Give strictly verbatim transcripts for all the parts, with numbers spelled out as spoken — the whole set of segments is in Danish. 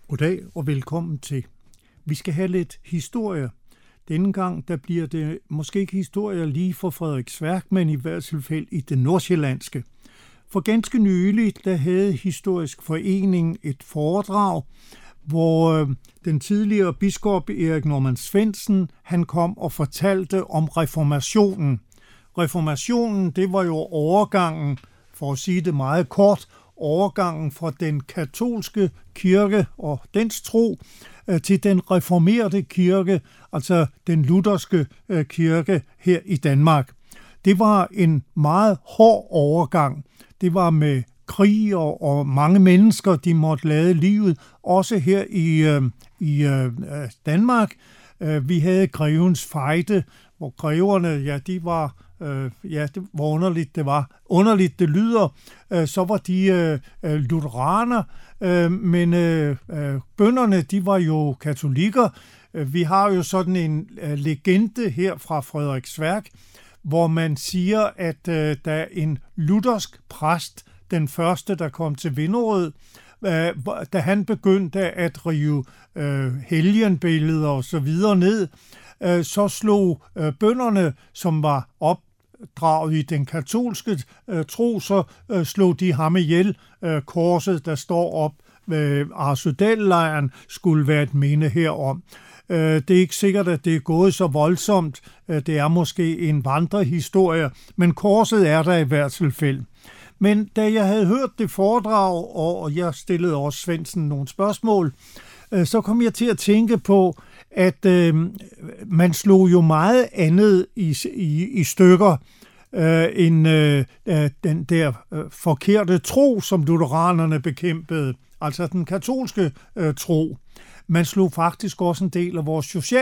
Goddag og velkommen til. Vi skal have lidt historie. Denne gang der bliver det måske ikke historie lige fra Frederiksværk, men i hvert fald i det nordsjællandske. For ganske nylig der havde Historisk Forening et foredrag, hvor øh, den tidligere biskop Erik Normann Svendsen han kom og fortalte om reformationen. Reformationen det var jo overgangen, for at sige det meget kort, overgangen fra den katolske kirke og dens tro øh, til den reformerte kirke, altså den lutherske øh, kirke her i Danmark. Det var en meget hård overgang. Det var med krig og, og mange mennesker, de måtte lade livet, også her i, øh, i øh, Danmark. Øh, vi havde Grevens Fejde, hvor greverne, ja, de var, øh, ja, det var underligt, det var underligt, det lyder, øh, så var de øh, lutheraner, øh, men øh, øh, bønderne, de var jo katolikker. Vi har jo sådan en øh, legende her fra Frederiksværk, hvor man siger, at øh, der en luthersk præst, den første, der kom til Vinderød, øh, da han begyndte at rive øh, helgenbilleder og så videre ned, øh, så slog øh, bønderne, som var opdraget i den katolske øh, tro, så øh, slog de ham ihjel. Øh, korset, der står op ved Arsødal-lejren, skulle være et minde herom. Det er ikke sikkert, at det er gået så voldsomt. Det er måske en vandrehistorie, men korset er der i hvert fald. Men da jeg havde hørt det foredrag, og jeg stillede også Svendsen nogle spørgsmål, så kom jeg til at tænke på, at øh, man slog jo meget andet i, i, i stykker øh, end øh, den der øh, forkerte tro, som lutheranerne bekæmpede, altså den katolske øh, tro. Man slog faktisk også en del af vores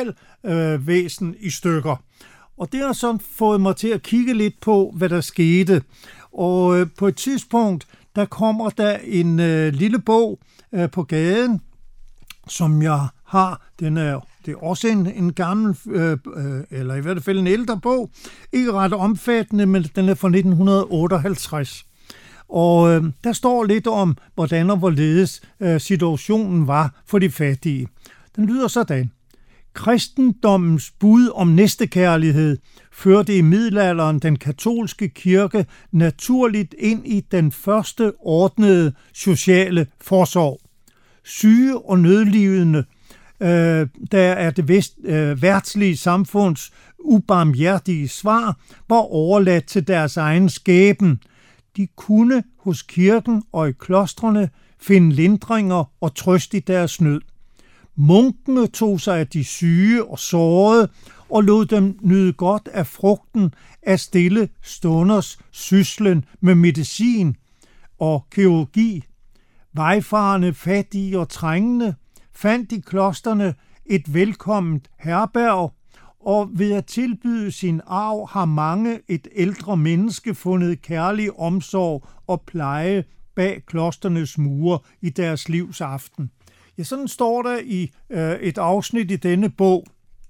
socialvæsen øh, i stykker. Og det har sådan fået mig til at kigge lidt på, hvad der skete. Og øh, på et tidspunkt, der kommer der en øh, lille bog øh, på gaden, som jeg har. Den er, det er også en, en gammel, øh, øh, eller i hvert fald en ældre bog. Ikke ret omfattende, men den er fra nitten otteoghalvtreds. Og øh, der står lidt om, hvordan og hvorledes øh, situationen var for de fattige. Den lyder sådan. Kristendommens bud om næstekærlighed førte i middelalderen den katolske kirke naturligt ind i den første ordnede sociale forsorg. Syge og nødlidende, øh, der er det vest, øh, værtslige samfunds ubarmhjertige svar, var overladt til deres egen skæben. De kunne hos kirken og i klostrene finde lindringer og trøst i deres nød. Munkene tog sig af de syge og sårede og lod dem nyde godt af frugten af stille stunders syslen med medicin og kirurgi. Vejfarende, fattige og trængende fandt i klostrene et velkomment herberg, og ved at tilbyde sin arv har mange et ældre menneske fundet kærlig omsorg og pleje bag klosternes mure i deres livs aften. Ja, sådan står der i øh, et afsnit i denne bog.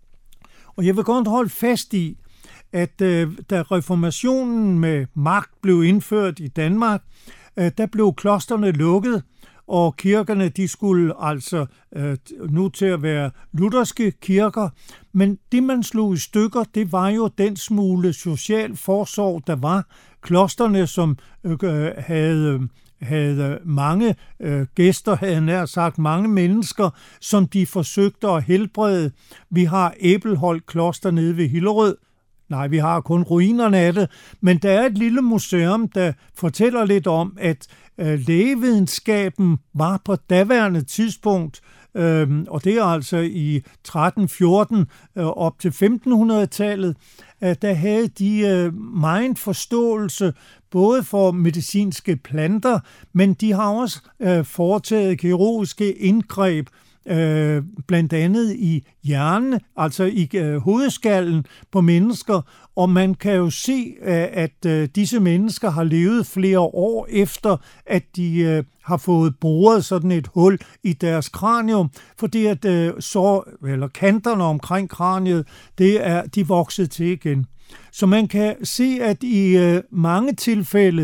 Og jeg vil godt holde fast i, at øh, da reformationen med magt blev indført i Danmark, øh, der blev klosterne lukket, og kirkerne, de skulle altså øh, nu til at være lutherske kirker, men det, man slog i stykker, det var jo den smule social forsorg, der var. Klosterne, som øh, havde, havde mange øh, gæster, havde nær sagt mange mennesker, som de forsøgte at helbrede. Vi har Æbelholt Kloster nede ved Hillerød. Nej, vi har kun ruinerne af det, men der er et lille museum, der fortæller lidt om, at øh, lægevidenskaben var på daværende tidspunkt, øh, og det er altså i tretten fjorten øh, op til femtenhundredetallet, øh, der havde de øh, meget forståelse både for medicinske planter, men de har også øh, foretaget kirurgiske indgreb, Øh, blandt andet i hjernen, altså i øh, hovedskallen på mennesker, og man kan jo se, øh, at øh, disse mennesker har levet flere år efter, at de øh, har fået boret sådan et hul i deres kranium, fordi at øh, så, eller kanterne omkring kraniet, det er de vokset til igen. Så man kan se, at i øh, mange tilfælde,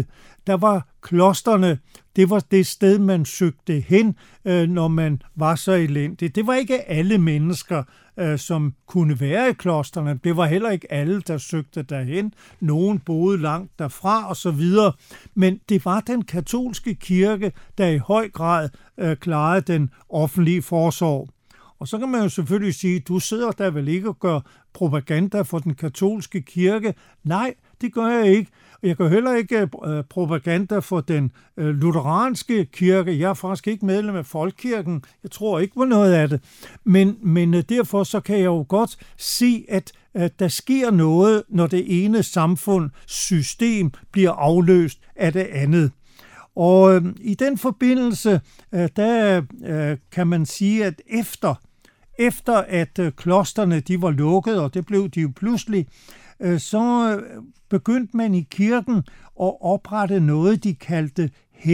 der var klosterne, det var det sted, man søgte hen, øh, når man var så elendig. Det var ikke alle mennesker, øh, som kunne være i klosterne. Det var heller ikke alle, der søgte derhen. Nogen boede langt derfra og så videre. Men det var den katolske kirke, der i høj grad øh, klarede den offentlige forsorg. Og så kan man jo selvfølgelig sige, du sidder der vel ikke og gør propaganda for den katolske kirke. Nej, det gør jeg ikke. Jeg gør heller ikke uh, propaganda for den uh, lutheranske kirke. Jeg er faktisk ikke medlem af Folkekirken. Jeg tror ikke på noget af det. Men, men uh, derfor så kan jeg jo godt se, at uh, der sker noget, når det ene samfundssystem bliver afløst af det andet. Og uh, i den forbindelse, uh, der uh, kan man sige, at efter, efter at uh, klosterne de var lukket, og det blev de jo pludselig, uh, så uh, begyndte man i kirken at oprette noget, de kaldte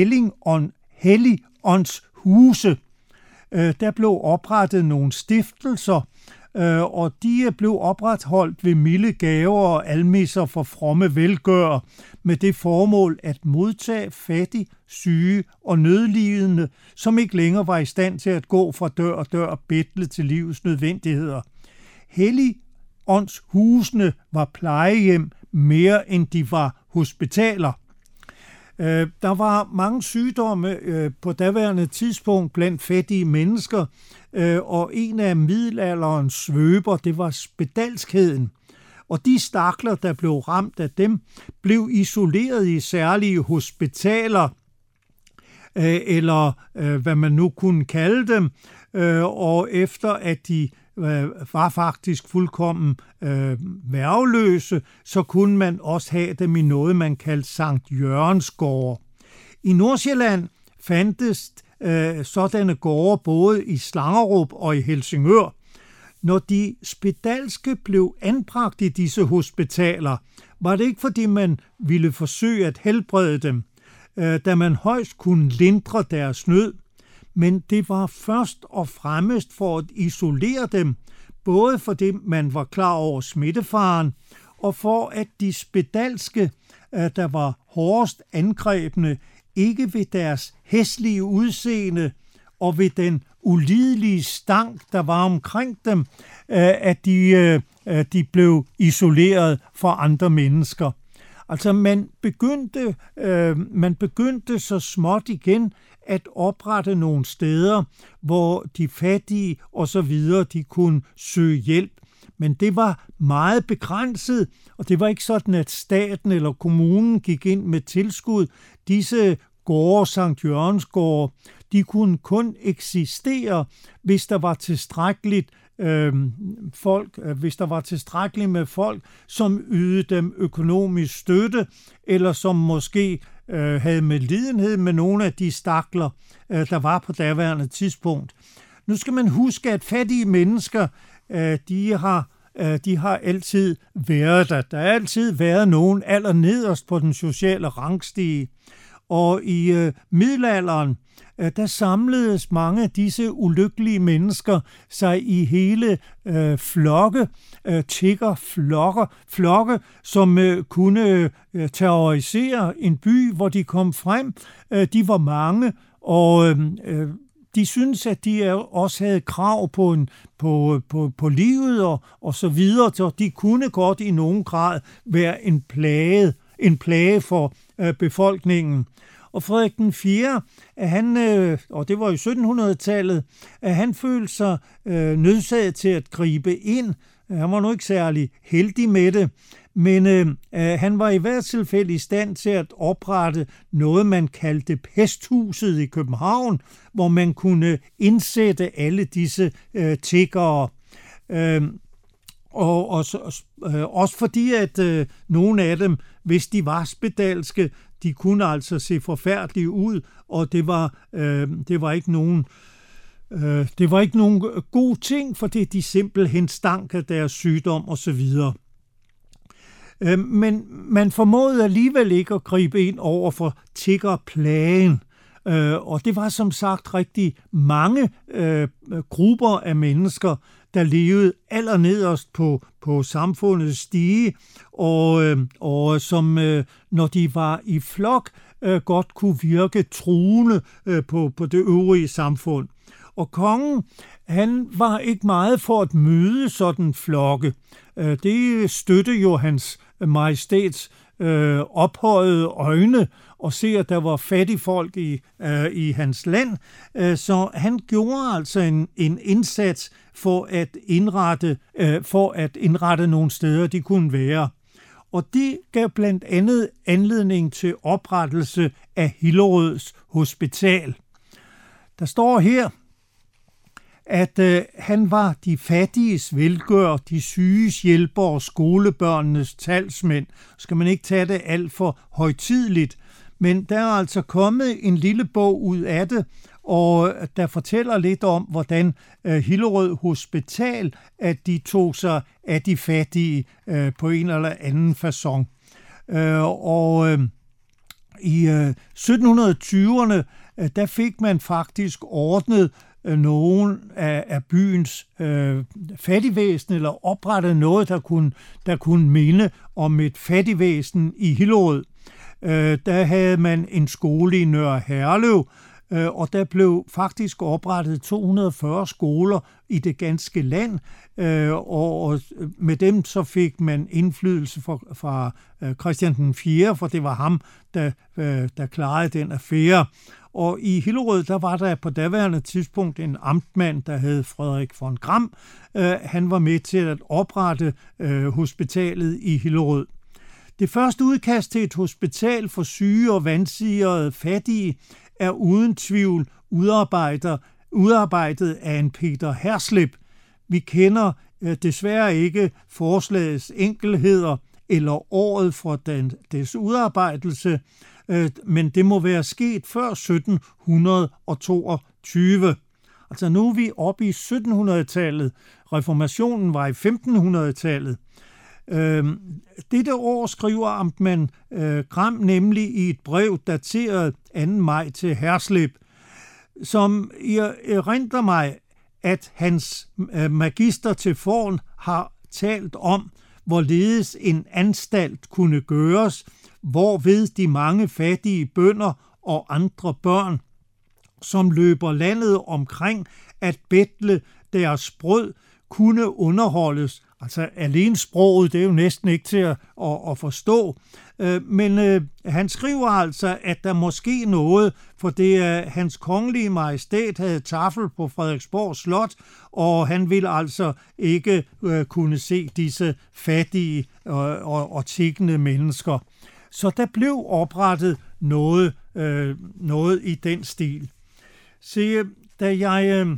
Helligåndshuse. Uh, der blev oprettet nogle stiftelser, uh, og de blev opretholdt ved milde gaver og almisser for fromme velgørere, med det formål at modtage fattige, syge og nødlidende, som ikke længere var i stand til at gå fra dør og dør og betle til livets nødvendigheder. Helligåndshusene var plejehjem mere end de var hospitaler. Der var mange sygdomme på daværende tidspunkt blandt fattige mennesker, og en af middelalderens svøber, det var spedalskheden. Og de stakler, der blev ramt af dem, blev isoleret i særlige hospitaler, eller hvad man nu kunne kalde dem, og efter at de var faktisk fuldkommen værgeløse, så kunne man også have dem i noget, man kaldte Sankt Jørgens gårde. I Nordsjælland fandtes sådanne gårde både i Slangerup og i Helsingør. Når de spedalske blev anbragt i disse hospitaler, var det ikke fordi man ville forsøge at helbrede dem, da man højst kunne lindre deres nød, men det var først og fremmest for at isolere dem, både fordi man var klar over smittefaren, og for at de spedalske, der var hårdest angrebne, ikke ved deres hæslige udseende og ved den ulidelige stank, der var omkring dem, at de, de blev isoleret fra andre mennesker. Altså man begyndte, man begyndte så småt igen at oprette nogle steder, hvor de fattige og så videre, de kunne søge hjælp. Men det var meget begrænset, og det var ikke sådan, at staten eller kommunen gik ind med tilskud. Disse gårde, Sankt Jørgens gårde, de kunne kun eksistere, hvis der var tilstrækkeligt øh, folk, hvis der var tilstrækkeligt med folk, som ydede dem økonomisk støtte, eller som måske øh, havde medlidenhed med nogle af de stakler, øh, der var på daværende tidspunkt. Nu skal man huske, at fattige mennesker, øh, de har de har altid været der. Der har altid været nogen allernederst på den sociale rangstige. Og i øh, middelalderen, øh, der samledes mange af disse ulykkelige mennesker sig i hele øh, flokke, øh, tiggerflokke, flokke, som øh, kunne øh, terrorisere en by, hvor de kom frem. Øh, de var mange, og øh, de syntes, at de også havde krav på, en, på, på, på livet og, og så videre, så de kunne godt i nogen grad være en plage, en plage for øh, befolkningen. Og Frederik den fjerde, at han, øh, og det var i syttenhundredetallet, at han følte sig øh, nødsaget til at gribe ind. Han var nu ikke særlig heldig med det, men øh, han var i hvert tilfælde i stand til at oprette noget, man kaldte Pesthuset i København, hvor man kunne indsætte alle disse øh, tiggere. Øh, og, og øh, også fordi, at øh, nogle af dem, hvis de var spedalske, de kunne altså se forfærdelige ud, og det var, øh, det var ikke nogen øh, det var ikke nogen god ting, fordi de simpelthen stank af deres sygdom og så videre. Øh, men man formåede alligevel ikke at gribe ind over for tiggerplagen, øh, og det var som sagt rigtig mange øh, grupper af mennesker, der levede allernederst på, på samfundets stige, og, øh, og som, øh, når de var i flok, øh, godt kunne virke truende øh, på, på det øvrige samfund. Og kongen, han var ikke meget for at møde sådan flokke. Øh, det støtte jo hans majestæts øh, ophøjede øjne og se, at der var fattige folk i, øh, i hans land. Øh, så han gjorde altså en, en indsats for at indrette, øh, for at indrette nogle steder, de kunne være. Og det gav blandt andet anledning til oprettelse af Hillerøds Hospital. Der står her, at øh, han var de fattiges velgør, de syges hjælper og skolebørnenes talsmænd. Skal man ikke tage det alt for højtideligt, men der er altså kommet en lille bog ud af det, og der fortæller lidt om, hvordan øh, Hillerød Hospital, at de tog sig af de fattige øh, på en eller anden facon. Øh, og øh, i øh, sytten tyverne, øh, der fik man faktisk ordnet øh, nogle af, af byens øh, fattigvæsen, eller oprettet noget, der kunne, der kunne minde om et fattigvæsen i Hillerød. Øh, der havde man en skole i Nørre Herlev, øh, og der blev faktisk oprettet to hundrede og fyrre skoler i det ganske land, øh, og, og med dem så fik man indflydelse fra, fra øh, Christian den fjerde, for det var ham, der, øh, der klarede den affære. Og i Hillerød, der var der på daværende tidspunkt en amtmand, der hed Frederik von Gram. Øh, han var med til at oprette øh, hospitalet i Hillerød. Det første udkast til et hospital for syge og vansirede fattige er uden tvivl udarbejdet af en Peter Hersleb. Vi kender øh, desværre ikke forslagets enkelheder eller året for den, dets udarbejdelse, øh, men det må være sket før sytten toogtyve. Altså nu er vi oppe i syttenhundredetallet. Reformationen var i femtenhundredetallet. Øh, dette år skriver amtmand øh, Gram nemlig i et brev dateret anden maj til Hersleb, som erindrer mig, at hans øh, magister til forn har talt om, hvorledes en anstalt kunne gøres, hvorved de mange fattige bønder og andre børn, som løber landet omkring at betle deres brød, kunne underholdes. Altså alene sproget, det er jo næsten ikke til at, at, at forstå. Øh, men øh, han skriver altså, at der måske noget, for det er øh, hans kongelige majestæt havde taffel på Frederiksborg Slot, og han ville altså ikke øh, kunne se disse fattige øh, og, og tiggende mennesker. Så der blev oprettet noget, øh, noget i den stil. Se, da jeg øh,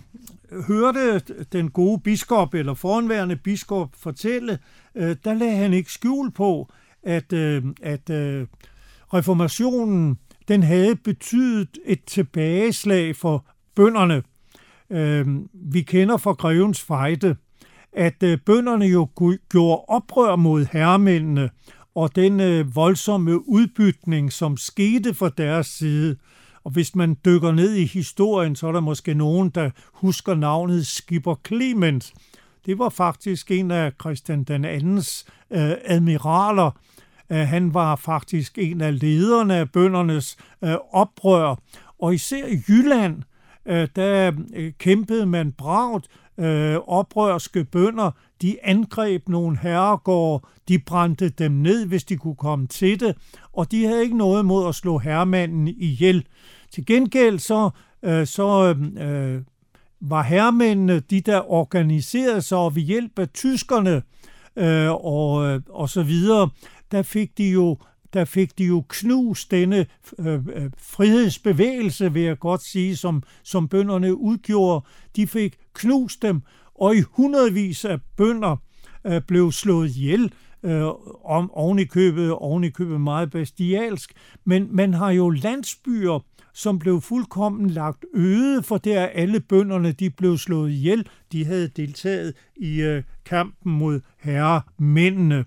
hørte den gode biskop, eller foranværende biskop, fortælle, øh, der lagde han ikke skjul på, at, øh, at øh, reformationen, den havde betydet et tilbageslag for bønderne. Øh, vi kender fra Grevens Fejde, at øh, bønderne jo gjorde oprør mod herremændene, og den øh, voldsomme udbytning, som skete fra deres side. Og hvis man dykker ned i historien, så er der måske nogen, der husker navnet Skipper Clement. Det var faktisk en af Christian den andens øh, admiraler. Uh, han var faktisk en af lederne af bøndernes øh, oprør. Og især i Jylland, øh, der øh, kæmpede man bravt. Øh, oprørske bønder, de angreb nogle herregårde, de brændte dem ned, hvis de kunne komme til det, og de havde ikke noget mod at slå herremanden ihjel. Til gengæld så, øh, så øh, var herremændene de, der organiserede sig, og ved hjælp af tyskerne øh, og, og så videre, der fik de jo der fik de jo knust denne øh, frihedsbevægelse, vil jeg godt sige, som, som bønderne udgjorde. De fik knust dem, og i hundredvis af bønder øh, blev slået ihjel, øh, om oven i købet, oven i købet meget bestialsk. Men man har jo landsbyer, som blev fuldkommen lagt øde, for der alle bønderne, de blev slået ihjel. De havde deltaget i øh, kampen mod herremændene.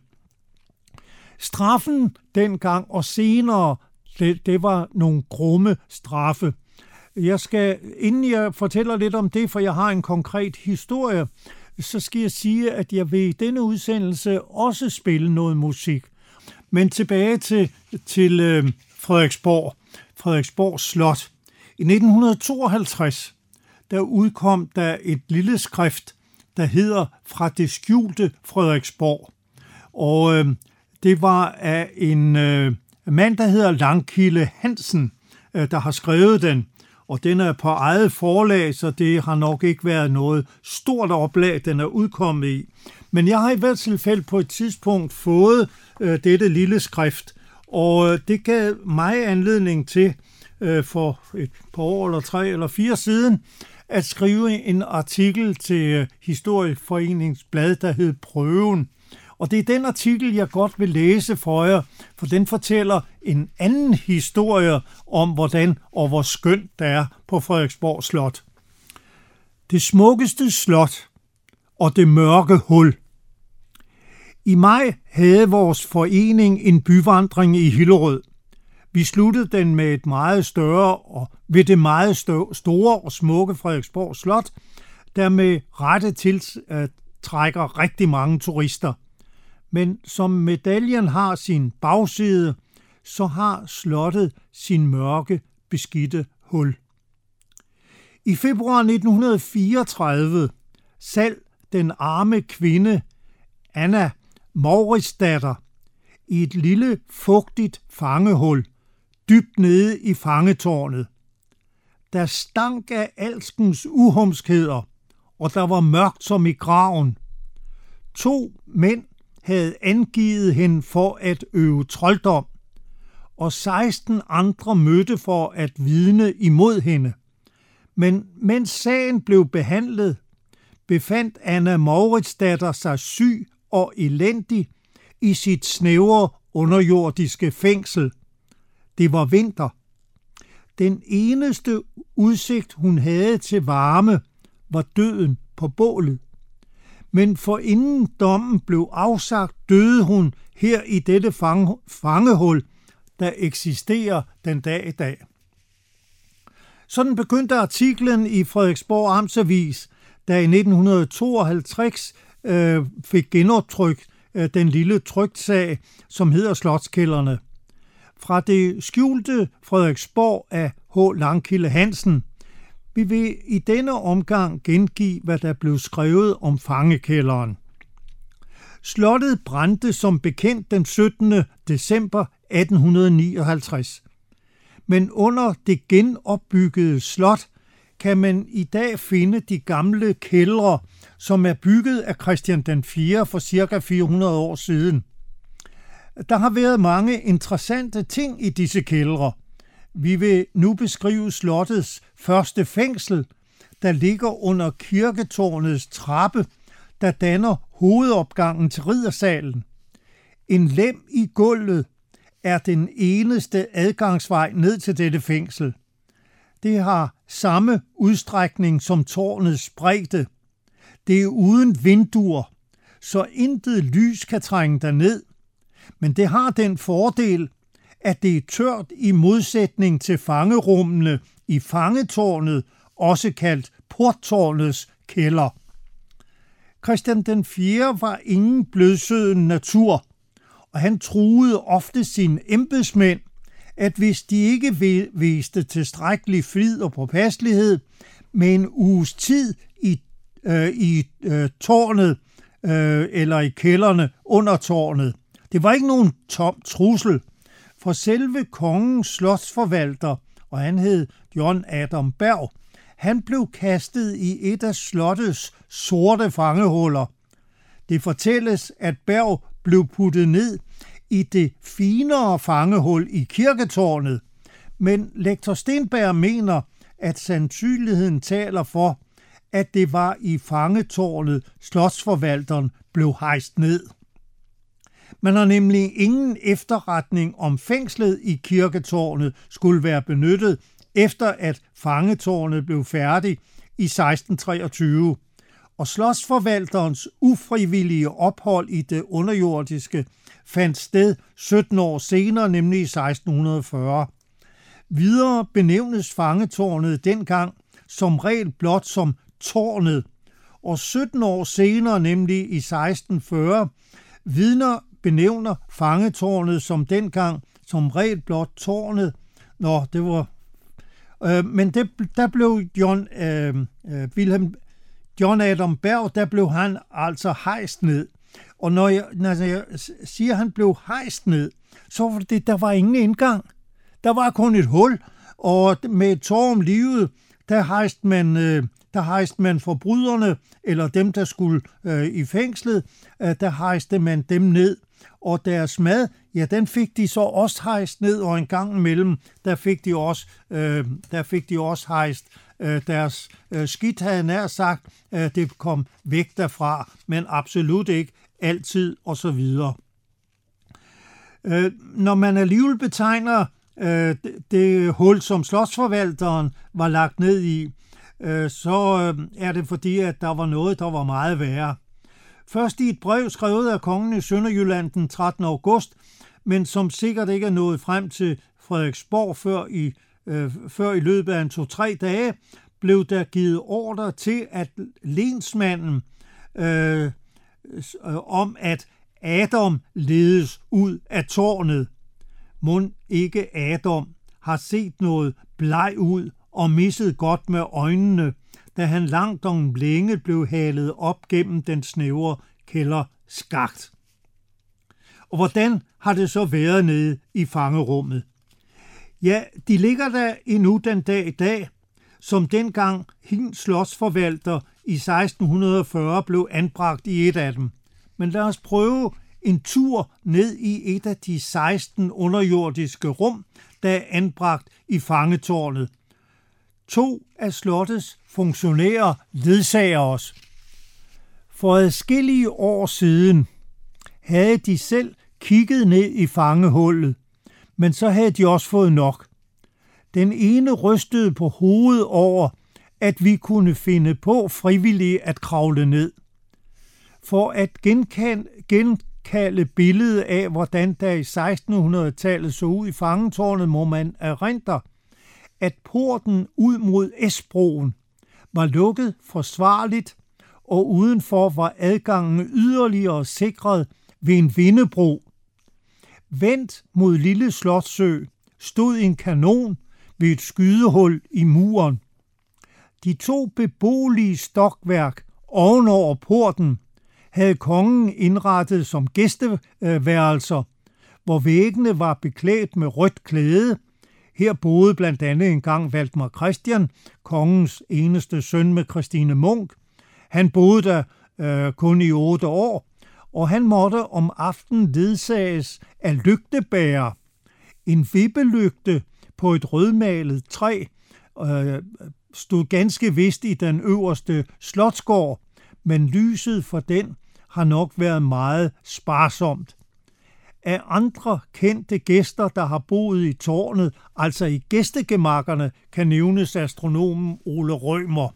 Straffen dengang og senere, det, det var nogle grumme straffe. Jeg skal, inden jeg fortæller lidt om det, for jeg har en konkret historie, så skal jeg sige, at jeg vil i denne udsendelse også spille noget musik. Men tilbage til, til øh, Frederiksborg. Frederiksborg Slot. I nitten tooghalvtreds der udkom der et lille skrift, der hedder Fra det skjulte Frederiksborg. Og øh, det var af en øh, mand, der hedder Langkilde Hansen, øh, der har skrevet den. Og den er på eget forlag, så det har nok ikke været noget stort oplag, den er udkommet i. Men jeg har i hvert fald på et tidspunkt fået øh, dette lille skrift, og øh, det gav mig anledning til øh, for et par år eller tre eller fire siden at skrive en artikel til øh, Historieforeningens blad, der hed Prøven. Og det er den artikel, jeg godt vil læse for jer, for den fortæller en anden historie om, hvordan og hvor skønt det er på Frederiksborg Slot. Det smukkeste slot og det mørke hul. I maj havde vores forening en byvandring i Hillerød. Vi sluttede den med et meget større og ved det meget store og smukke Frederiksborg Slot, der med rette til uh, trækker rigtig mange turister. Men som medaljen har sin bagside, så har slottet sin mørke, beskidte hul. I februar nitten fireogtredive sad den arme kvinde Anna Mauritsdatter i et lille fugtigt fangehul dybt nede i fangetårnet. Der stank af alskens uhumskheder, og der var mørkt som i graven. To mænd havde angivet hende for at øve trolddom, og seksten andre mødte for at vidne imod hende. Men mens sagen blev behandlet, befandt Anna Mauritsdatter sig syg og elendig i sit snævre underjordiske fængsel. Det var vinter. Den eneste udsigt, hun havde til varme, var døden på bålet. Men forinden dommen blev afsagt, døde hun her i dette fange, fangehul, der eksisterer den dag i dag. Sådan begyndte artiklen i Frederiksborg Amtsavis, der i nitten tooghalvtreds øh, fik genoptrykt øh, den lille tryktsag, som hedder Slotskælderne. Fra det skjulte Frederiksborg af H. Langkilde Hansen. Vi vil i denne omgang gengive, hvad der blev skrevet om fangekælderen. Slottet brændte som bekendt den syttende december atten nioghalvtreds. Men under det genopbyggede slot kan man i dag finde de gamle kældre, som er bygget af Christian den fjerde for ca. fire hundrede år siden. Der har været mange interessante ting i disse kældre. Vi vil nu beskrive slottets første fængsel, der ligger under kirketårnets trappe, der danner hovedopgangen til riddersalen. En lem i gulvet er den eneste adgangsvej ned til dette fængsel. Det har samme udstrækning som tårnets bredde. Det er uden vinduer, så intet lys kan trænge derned. Men det har den fordel, at det er tørt i modsætning til fangerummene i fangetårnet, også kaldt porttårnets kælder. Christian den fjerde var ingen blødsøden natur, og han truede ofte sine embedsmænd, at hvis de ikke viste tilstrækkelig flid og påpasselighed med en uges tid i, øh, i øh, tårnet øh, eller i kælderne under tårnet. Det var ikke nogen tom trussel, for selve kongens slotsforvalter, og han hed John Adam Berg, han blev kastet i et af slottets sorte fangehuller. Det fortælles, at Berg blev puttet ned i det finere fangehul i kirketårnet, men lektor Stenberg mener, at sandsynligheden taler for, at det var i fangetårnet, slotsforvalteren blev hejst ned. Man har nemlig ingen efterretning om fængslet i kirketårnet skulle være benyttet, efter at fangetårnet blev færdig i seksten treogtyve, og slotsforvalterens ufrivillige ophold i det underjordiske fandt sted sytten år senere, nemlig i seksten fyrre. Videre benævnes fangetårnet dengang som regel blot som tårnet, og sytten år senere, nemlig i seksten fyrre, vidner benævner fangetårnet som dengang som regel blot tårnet, Nå, det var... Øh, men det, der blev John, øh, øh, Wilhelm, John Adam Berg, der blev han altså hejst ned. Og når jeg, når jeg siger, at han blev hejst ned, så var det, der var ingen indgang. Der var kun et hul, og med et tår om livet, der hejste man, øh, der hejste man forbryderne, eller dem, der skulle øh, i fængslet, øh, der hejste man dem ned. Og deres mad, ja, den fik de så også hejst ned, og en gang imellem, der fik de også, øh, der fik de også hejst øh, deres øh, skidt, havde nær sagt, øh, det kom væk derfra, men absolut ikke altid, og så videre. Øh, når man alligevel betegner øh, det, det hul, som slotsforvalteren var lagt ned i, øh, så øh, er det fordi, at der var noget, der var meget værre. Først i et brev skrevet af kongen i Sønderjylland den trettende august, men som sikkert ikke er nået frem til Frederiksborg før i, øh, før i løbet af en to-tre dage, blev der givet ordre til, at lensmanden øh, øh, om, at Adam ledes ud af tårnet. Mon ikke Adam har set noget bleg ud og misset godt med øjnene, da han langt om længe blev halet op gennem den snævre kælderskakt. Og hvordan har det så været nede i fangerummet? Ja, de ligger der endnu den dag i dag, som dengang Hin slotsforvalter i seksten fyrre blev anbragt i et af dem. Men lad os prøve en tur ned i et af de seksten underjordiske rum, der er anbragt i fangetårnet. To af slottets funktionærer ledsager os. For adskillige år siden havde de selv kigget ned i fangehullet, men så havde de også fået nok. Den ene rystede på hovedet over, at vi kunne finde på frivilligt at kravle ned. For at genkalde, genkalde billedet af, hvordan der i sekstenhundredetallet så ud i fangetårnet, må man erindre, at porten ud mod Esbroen var lukket forsvarligt, og udenfor var adgangen yderligere sikret ved en vindebro. Vendt mod Lille Slotssø stod en kanon ved et skydehul i muren. De to beboelige stokværk ovenover porten havde kongen indrettet som gæsteværelser, hvor væggene var beklædt med rødt klæde. Her boede blandt andet engang Valdemar Christian, kongens eneste søn med Christine Munk. Han boede der øh, kun i otte år, og han måtte om aftenen ledsages af lygtebærer. En vippelygte på et rødmalet træ øh, stod ganske vist i den øverste slotsgård, men lyset for den har nok været meget sparsomt. Af andre kendte gæster, der har boet i tårnet, altså i gæstegemakkerne, kan nævnes astronomen Ole Rømer.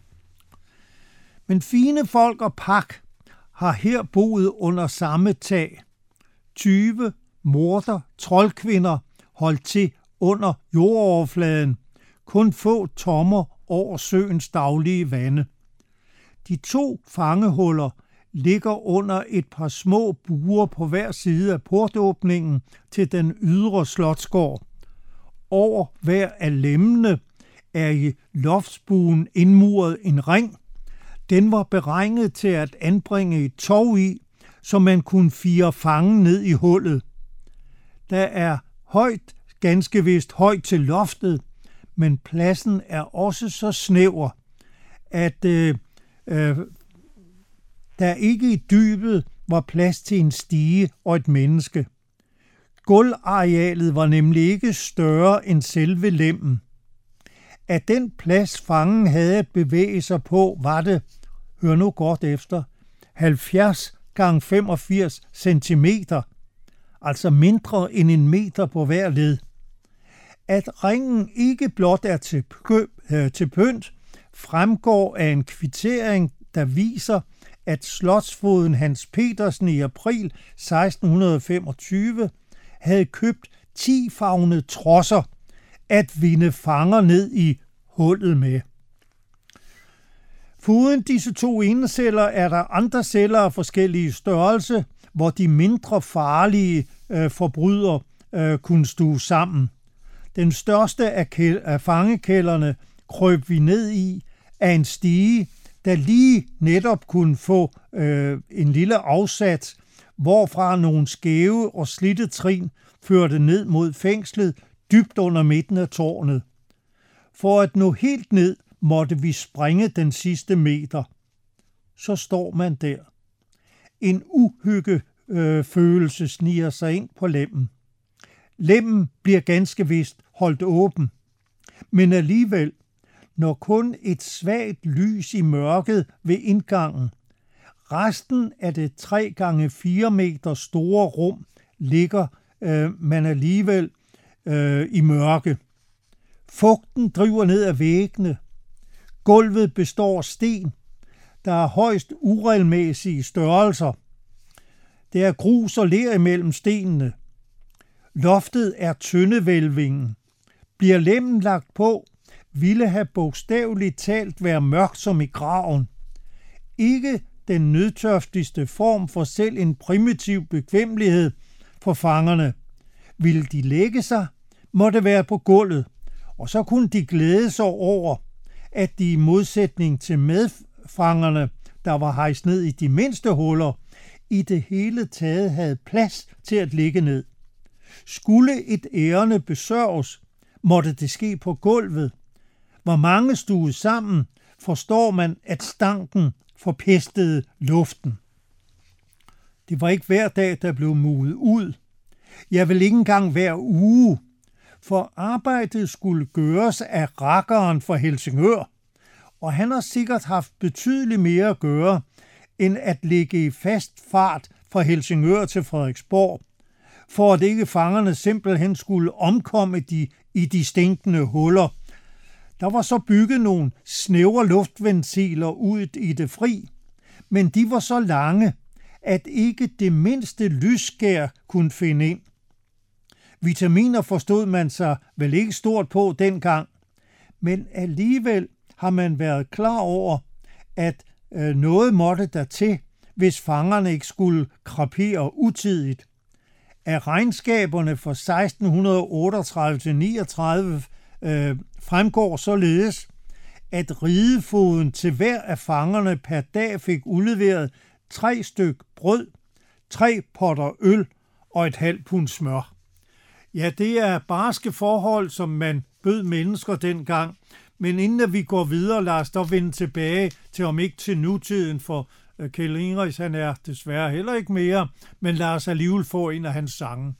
Men fine folk og pak har her boet under samme tag. tyve morder, troldkvinder holdt til under jordoverfladen, kun få tommer over søens daglige vande. De to fangehuller ligger under et par små buer på hver side af portåbningen til den ydre slotsgård. Over hver af lemmene er i loftsbuen indmuret en ring. Den var beregnet til at anbringe et tov i, så man kunne fire fangen ned i hullet. Der er højt, ganske vist højt til loftet, men pladsen er også så snæver, at øh, øh, der ikke i dybet var plads til en stige og et menneske. Gulvarealet var nemlig ikke større end selve lemmen. Af den plads fangen havde at bevæge sig på, var det, hør nu godt efter, halvfjerds gange femogfirs centimeter, altså mindre end en meter på hver led. At ringen ikke blot er til, øh, til pynt, fremgår af en kvittering, der viser, at slotsfogeden Hans Petersen i april seksten femogtyve havde købt ti favne trosser at vinde fanger ned i hullet med. Foruden disse to eneceller er der andre celler af forskellige størrelse, hvor de mindre farlige øh, forbrydere øh, kunne stue sammen. Den største af, kæld- af fangekælderne krøb vi ned i af en stige, der lige netop kunne få øh, en lille afsats, hvorfra nogle skæve og slidte trin førte ned mod fængslet dybt under midten af tårnet. For at nå helt ned, måtte vi springe den sidste meter. Så står man der. En uhygge øh, følelse sniger sig ind på lemmen. Lemmen bliver ganske vist holdt åben, men alligevel, når kun et svagt lys i mørket ved indgangen, resten af det tre gange fire meter store rum ligger øh, man alligevel øh, i mørke. Fugten driver ned ad væggene. Gulvet består af sten, der er højst uregelmæssige størrelser. Der er grus og ler imellem stenene. Loftet er tyndevælvingen. Bliver lemmen lagt på, ville have bogstaveligt talt være mørkt som i graven. Ikke den nødtørftigste form for selv en primitiv bekvemmelighed for fangerne. Ville de lægge sig, må det være på gulvet, og så kunne de glæde sig over, at de i modsætning til medfangerne, der var hejst ned i de mindste huller, i det hele taget havde plads til at ligge ned. Skulle et ærende besørges, måtte det ske på gulvet. Hvor mange stuede sammen, forstår man, at stanken forpestede luften. Det var ikke hver dag, der blev muget ud. Jeg vil ikke engang hver uge, for arbejdet skulle gøres af rakkeren for Helsingør, og han har sikkert haft betydeligt mere at gøre, end at ligge i fast fart fra Helsingør til Frederiksborg, for at ikke fangerne simpelthen skulle omkomme de, i de stinkende huller. Der var så bygget nogle snævre luftventiler ud i det fri, men de var så lange, at ikke det mindste lysskær kunne finde ind. Vitaminer forstod man sig vel ikke stort på dengang, men alligevel har man været klar over, at øh, noget måtte der til, hvis fangerne ikke skulle krapere utidigt. Af regnskaberne for seksten otteogtredive til niogtredive øh, fremgår således, at ridefoden til hver af fangerne per dag fik udleveret tre styk brød, tre potter øl og et halvt pund smør. Ja, det er barske forhold, som man bød mennesker dengang, men inden vi går videre, lad os dog vende tilbage til, om ikke til nutiden, for Kjeld Ingeris, han er desværre heller ikke mere, men lad os alligevel få en af hans sange.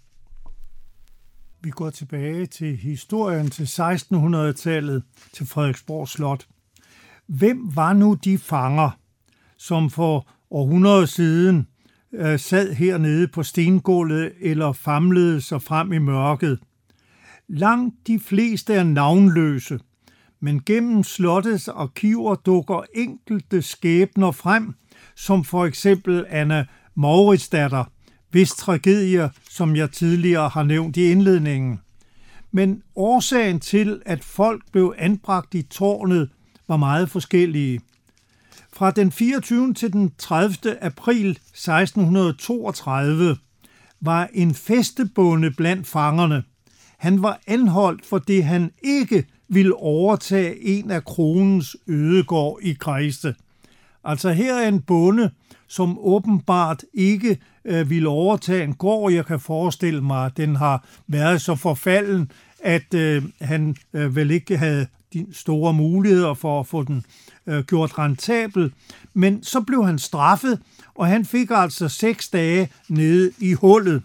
Vi går tilbage til historien til sekstenhundredetallet, til Frederiksborg Slot. Hvem var nu de fanger, som for århundreder siden øh, sad hernede på stengulvet eller famlede sig frem i mørket? Langt de fleste er navnløse, men gennem slottets arkiver dukker enkelte skæbner frem, som for eksempel Anna Mauritsdatter, hvis tragedier, som jeg tidligere har nævnt i indledningen. Men årsagen til, at folk blev anbragt i tårnet, var meget forskellige. Fra den fireogtyvende til den tredivte april seksten toogtredive var en fæstebonde blandt fangerne. Han var anholdt, fordi han ikke ville overtage en af kronens ødegård i Græsted. Altså her er en bonde, som åbenbart ikke øh, ville overtage en gård. Jeg kan forestille mig, at den har været så forfalden, at øh, han øh, vel ikke havde de store muligheder for at få den øh, gjort rentabel. Men så blev han straffet, og han fik altså seks dage nede i hullet.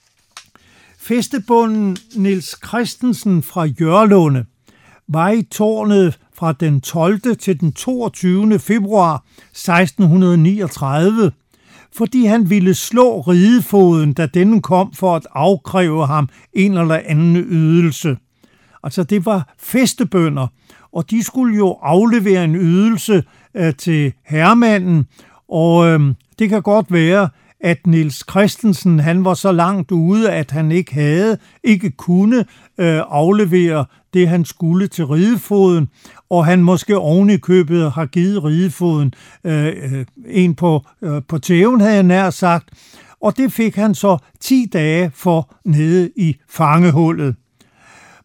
Fæstebonden Niels Christensen fra Jørlunde var i tårnet fra den tolvte til den toogtyvende februar seksten niogtredive, fordi han ville slå ridefoden, da denne kom for at afkræve ham en eller anden ydelse. Altså det var fæstebønder, og de skulle jo aflevere en ydelse øh, til herremanden, og øh, det kan godt være, at Niels Christensen han var så langt ude, at han ikke havde, ikke kunne øh, aflevere det, han skulle til ridefoden, og han måske oven i købet har givet ridefoden øh, en på, øh, på tæven, havde jeg nær sagt, og det fik han så ti dage for nede i fangehullet.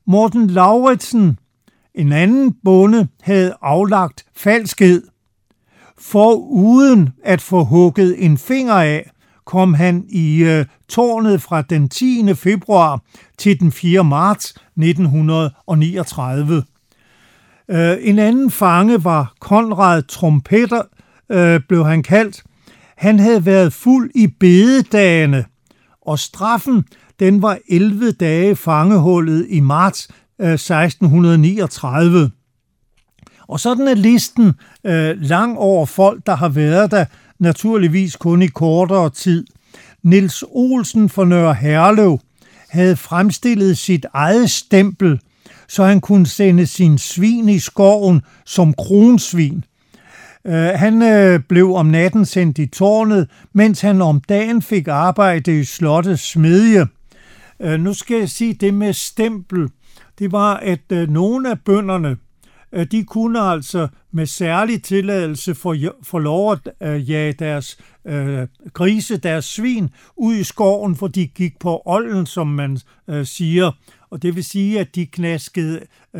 Morten Lauridsen, en anden bonde, havde aflagt falskhed. For uden at få hugget en finger af, kom han i øh, tårnet fra den tiende februar til den fjerde marts nitten niogtredive. Øh, en anden fange var Konrad Trompeter, øh, blev han kaldt. Han havde været fuld i bededagene, og straffen den var elleve dage fangehullet i marts øh, seksten niogtredive. Og sådan er listen øh, lang over folk, der har været der, naturligvis kun i kortere tid. Niels Olsen fra Nørre Herlev havde fremstillet sit eget stempel, så han kunne sende sin svin i skoven som kronsvin. Uh, han uh, blev om natten sendt i tårnet, mens han om dagen fik arbejde i slottets smedje. Uh, nu skal jeg sige det med stempel. Det var, at uh, nogle af bønderne, uh, de kunne altså med særlig tilladelse få, få lov at uh, jage deres uh, grise, deres svin, ud i skoven, for de gik på olden, som man uh, siger. Og det vil sige, at de knaskede uh,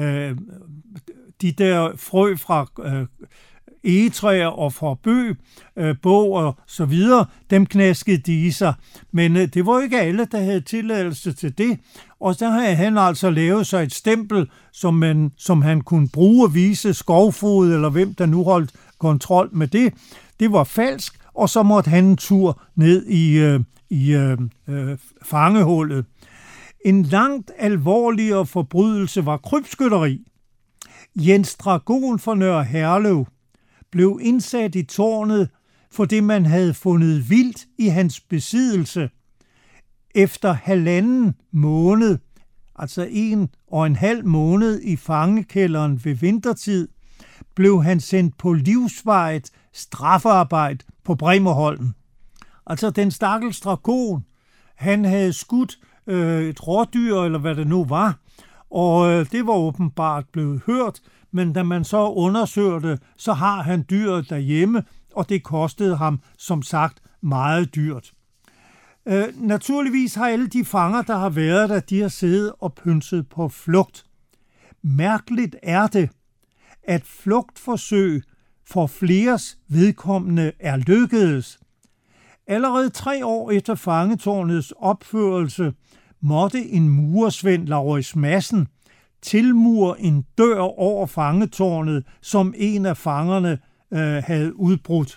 de der frø fra uh, egetræer og fra bøg, øh, bog og så videre, dem knaskede de i sig. Men øh, det var ikke alle, der havde tilladelse til det. Og så havde han altså lavet sig et stempel, som, man, som han kunne bruge og vise skovfod, eller hvem der nu holdt kontrol med det. Det var falsk, og så måtte han en tur ned i, øh, i øh, øh, fangehullet. En langt alvorligere forbrydelse var krybskytteri. Jens Dragon fra Nørre Herlev blev indsat i tårnet, for det man havde fundet vildt i hans besiddelse. Efter halvanden måned, altså en og en halv måned i fangekælderen ved vintertid, blev han sendt på livsvarigt straffearbejde på Bremerholm. Altså den stakkels Dragon, han havde skudt øh, et rådyr, eller hvad det nu var, og øh, det var åbenbart blevet hørt, men da man så undersøger det, så har han dyret derhjemme, og det kostede ham, som sagt, meget dyrt. Øh, naturligvis har alle de fanger, der har været der, de har siddet og pynset på flugt. Mærkeligt er det, at flugtforsøg for fleres vedkommende er lykkedes. Allerede tre år efter fangetårnets opførelse måtte en murersvend, Laurits Madsen, tilmure en dør over fangetårnet, som en af fangerne øh, havde udbrudt.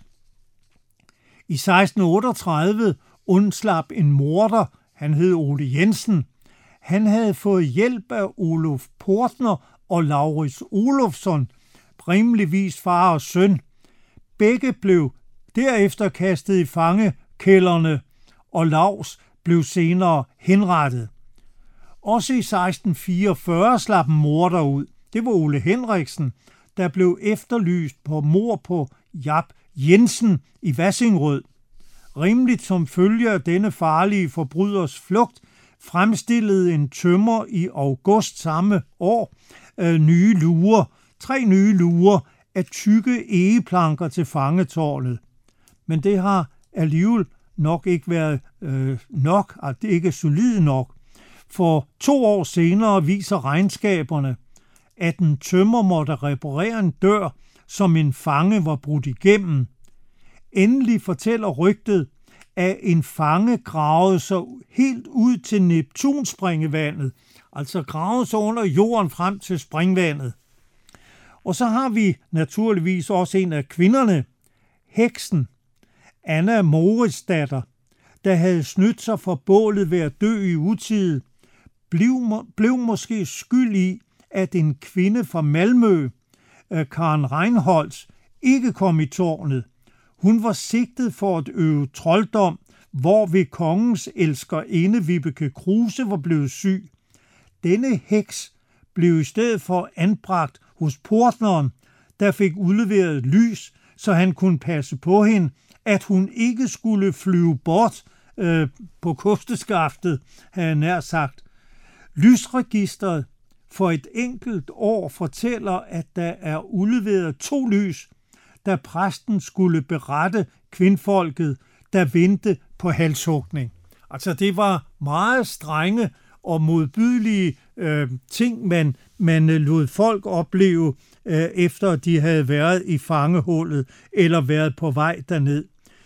I seksten otteogtredive undslap en morder, han hed Ole Jensen. Han havde fået hjælp af Olof Portner og Laurits Olofsson, rimeligvis far og søn. Begge blev derefter kastet i fangekælderne, og Laus blev senere henrettet. Også i seksten fireogfyrre slap en morder ud. Det var Ole Henriksen, der blev efterlyst på mord på Jap Jensen i Vassingrød. Rimeligt som følge af denne farlige forbryders flugt, fremstillede en tømrer i august samme år øh, nye lurer, tre nye lurer af tykke egeplanker til fangetårnet. Men det har alligevel nok ikke været øh, nok, at det ikke er solid nok. For to år senere viser regnskaberne, at en tømrer måtte reparere en dør, som en fange var brudt igennem. Endelig fortæller rygtet, at en fange gravede sig helt ud til Neptunspringevandet, altså gravede sig under jorden frem til springvandet. Og så har vi naturligvis også en af kvinderne, heksen, Anna Moritzdatter, der havde snydt sig for bålet ved at dø i utide, blev, blev måske skyld i, at en kvinde fra Malmø, Karen Reinholdt, ikke kom i tårnet. Hun var sigtet for at øve trolddom, hvorved kongens elskerinde Vibeke Kruse var blevet syg. Denne heks blev i stedet for anbragt hos portneren, der fik udleveret lys, så han kunne passe på hende, at hun ikke skulle flyve bort øh, på kosteskaftet, havde jeg nær sagt. Lysregistret for et enkelt år fortæller, at der er udleveret to lys, da præsten skulle berette kvindfolket, der ventede på halshugning. Altså det var meget strenge og modbydelige øh, ting, man, man lod folk opleve, øh, efter de havde været i fangehullet eller været på vej derned.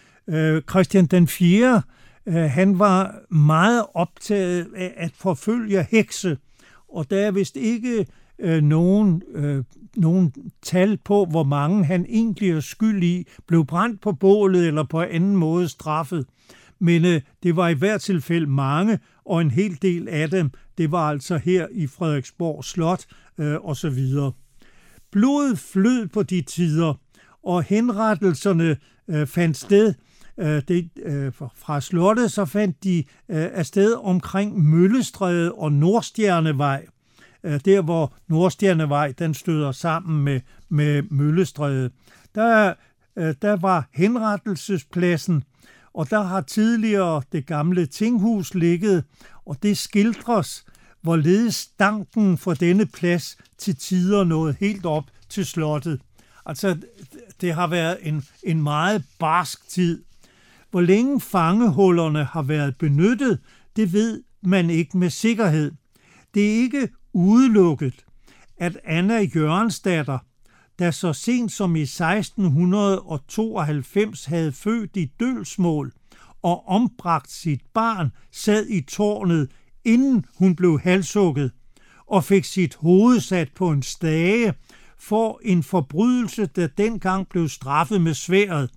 Øh, Christian den fjerde, øh, han var meget optaget af at forfølge hekse, og der er vist ikke øh, nogen, øh, nogen tal på, hvor mange han egentlig er skyld i, blev brændt på bålet eller på anden måde straffet. Men øh, det var i hvert tilfælde mange, og en hel del af dem, det var altså her i Frederiksborg Slot øh, og så videre. Blodet flød på de tider, og henrettelserne øh, fandt sted. Øh, det, øh, fra slottet så fandt de øh, afsted omkring Møllestræde og Nordstjernevej. Øh, der hvor Nordstjernevej den støder sammen med, med Møllestræde. Der, øh, der var henrettelsespladsen, og der har tidligere det gamle tinghus ligget, og det skildres, hvorledes stanken fra denne plads til tider nåede helt op til slottet. Altså, det har været en, en meget barsk tid. Hvor længe fangehullerne har været benyttet, det ved man ikke med sikkerhed. Det er ikke udelukket, at Anna Jørgensdatter, der så sent som i seksten tooghalvfems havde født i dølsmål og ombragt sit barn, sad i tårnet, inden hun blev halshugget, og fik sit hoved sat på en stage for en forbrydelse, der dengang blev straffet med sværdet.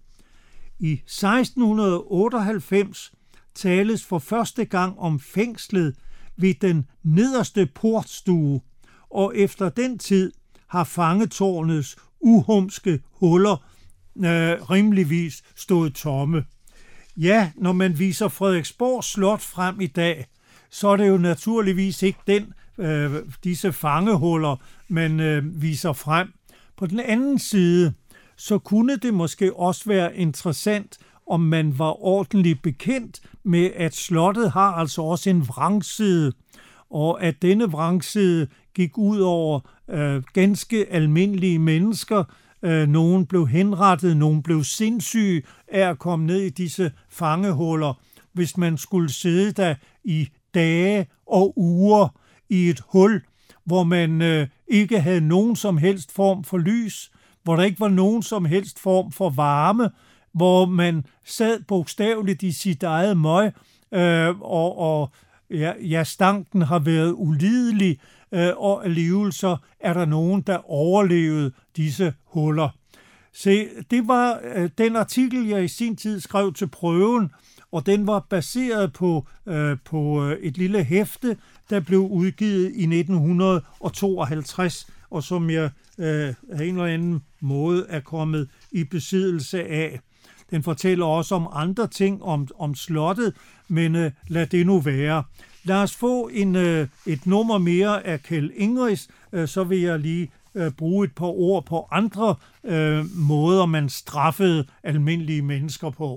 I seksten otteoghalvfems tales for første gang om fængslet ved den nederste portstue, og efter den tid har fangetårnets uhumske huller øh, rimeligvis stået tomme. Ja, når man viser Frederiksborg Slot frem i dag, så er det jo naturligvis ikke den, øh, disse fangehuller, man øh, viser frem. På den anden side, så kunne det måske også være interessant, om man var ordentligt bekendt med, at slottet har altså også en vrangside, og at denne vrangside gik ud over øh, ganske almindelige mennesker. Øh, nogen blev henrettet, nogen blev sindssyge af at komme ned i disse fangehuller, hvis man skulle sidde der i dage og uger i et hul, hvor man øh, ikke havde nogen som helst form for lys, hvor der ikke var nogen som helst form for varme, hvor man sad bogstaveligt i sit eget møg, øh, og, og ja, ja, stanken har været ulidelig, øh, og alligevel så er der nogen, der overlevede disse huller. Se, det var øh, den artikel, jeg i sin tid skrev til prøven, og den var baseret på, øh, på et lille hæfte, der blev udgivet i nitten tooghalvtreds, og som jeg øh, af en eller anden måde er kommet i besiddelse af. Den fortæller også om andre ting om, om slottet, men øh, lad det nu være. Lad os få en, øh, et nummer mere af Kjeld Ingris, øh, så vil jeg lige øh, bruge et par ord på andre øh, måder, man straffede almindelige mennesker på.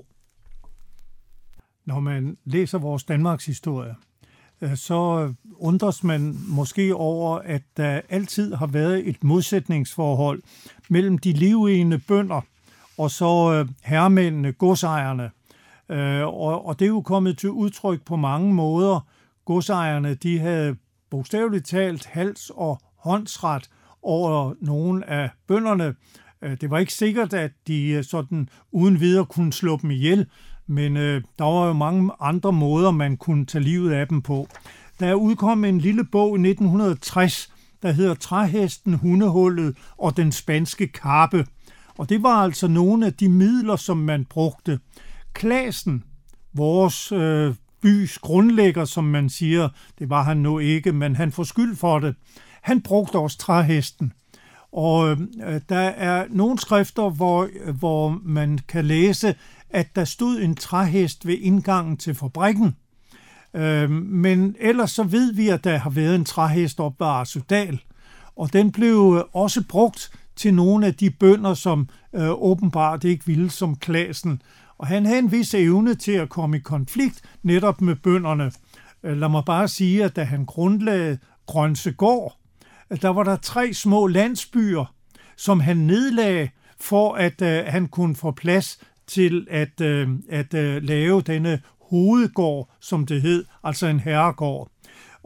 Når man læser vores Danmarks historie, øh, så undres man måske over, at der altid har været et modsætningsforhold mellem de livegende bønder og så øh, herremændene, godsejerne. Øh, og, og det er jo kommet til udtryk på mange måder. Godsejerne, de havde bogstaveligt talt hals- og håndsret over nogle af bønderne. Øh, det var ikke sikkert, at de sådan uden videre kunne slå dem ihjel, men øh, der var jo mange andre måder, man kunne tage livet af dem på. Der er udkommet en lille bog i nitten tres, der hedder Træhesten, Hundehullet og den spanske karpe. Og det var altså nogle af de midler, som man brugte. Claesen, vores øh, bys grundlægger, som man siger, det var han nu ikke, men han får skyld for det. Han brugte også træhesten. Og øh, der er nogle skrifter, hvor, hvor man kan læse, at der stod en træhest ved indgangen til fabrikken. Øh, men ellers så ved vi, at der har været en træhest op ved Arsødal. Og den blev også brugt til nogle af de bønder, som øh, åbenbart ikke ville som Claesen. Og han havde en vis evne til at komme i konflikt netop med bønderne. Øh, lad mig bare sige, at da han grundlagde Grønsegård, der var der tre små landsbyer, som han nedlagde, for at øh, han kunne få plads til at, øh, at øh, lave denne hovedgård, som det hed, altså en herregård.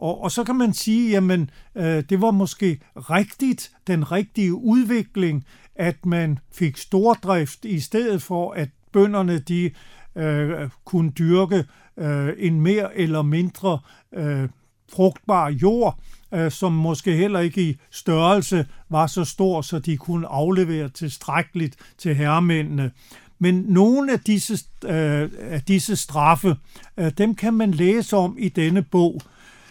Og, og så kan man sige, jamen øh, det var måske rigtigt, den rigtige udvikling, at man fik stordrift i stedet for, at bønderne de øh, kunne dyrke øh, en mere eller mindre øh, frugtbar jord, øh, som måske heller ikke i størrelse var så stor, så de kunne aflevere tilstrækkeligt til herremændene. Men nogle af disse, øh, af disse straffe, øh, dem kan man læse om i denne bog.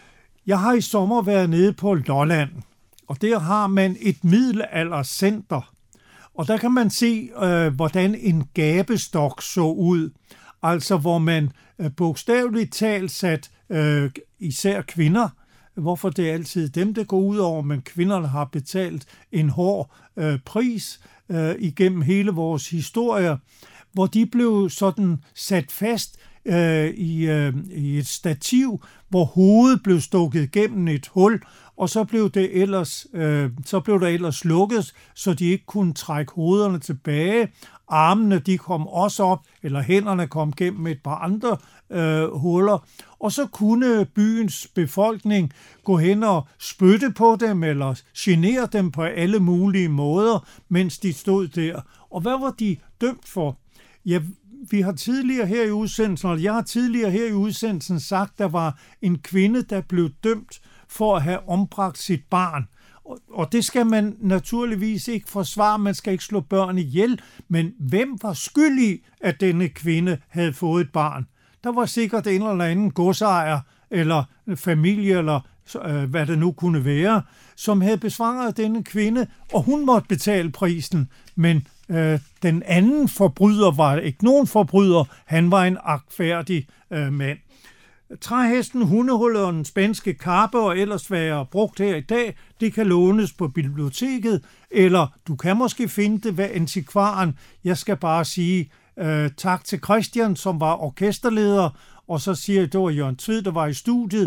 Jeg har i sommer været nede på Lolland, og der har man et middelaldercenter. Og der kan man se, øh, hvordan en gabestok så ud. Altså hvor man øh, bogstaveligt talt sat øh, især kvinder, hvorfor det er altid dem, der går ud over, men kvinderne har betalt en hård øh, pris øh, igennem hele vores historie, hvor de blev sådan sat fast øh, i, øh, i et stativ, hvor hovedet blev stukket gennem et hul, og så blev det ellers, øh, så blev der ellers lukket, så de ikke kunne trække hovederne tilbage. Armene de kom også op, eller hænderne kom gennem et par andre øh, huller, og så kunne byens befolkning gå hen og spytte på dem, eller genere dem på alle mulige måder, mens de stod der. Og hvad var de dømt for? Ja, vi har tidligere her i udsendelsen, og jeg har tidligere her i udsendelsen sagt, der var en kvinde, der blev dømt for at have ombragt sit barn. Og det skal man naturligvis ikke forsvare, man skal ikke slå børn ihjel, men hvem var skyldig, at denne kvinde havde fået et barn? Der var sikkert en eller anden godsejer, eller familie, eller øh, hvad det nu kunne være, som havde besvaret denne kvinde, og hun måtte betale prisen, men øh, den anden forbryder var ikke nogen forbryder, han var en agtfærdig øh, mand. Træhesten, hundehullet og den spanske kappe og ellers hvad brugt her i dag, det kan lånes på biblioteket, eller du kan måske finde det ved antikvaren. Jeg skal bare sige øh, tak til Christian, som var orkesterleder, og så siger jeg, det var Jørgen Tved, der var i studiet.